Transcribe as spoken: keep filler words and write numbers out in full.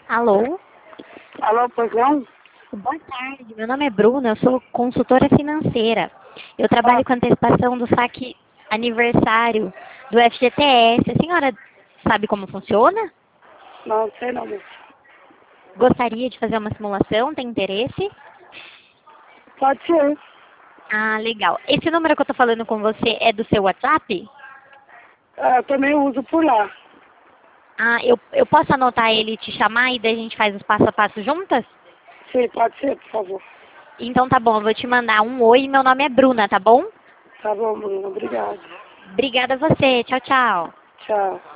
Alô? Alô, pois não? Boa tarde, meu nome é Bruna, eu sou consultora financeira. Eu trabalho Ah, com antecipação do saque aniversário do F G T S. A senhora sabe como funciona? não sei não, moço. Gostaria de fazer uma simulação? Tem interesse? Pode ser. Ah, legal. Esse número que eu estou falando com você é do seu WhatsApp? Ah, eu também uso por lá. Ah, eu, eu posso anotar ele e te chamar e daí a gente faz os passo a passo juntas? Sim, pode ser, por favor. Então tá bom, eu vou te mandar um oi, meu nome é Bruna, tá bom? Tá bom, Bruno. Obrigado. Obrigada a você, tchau, tchau. Tchau.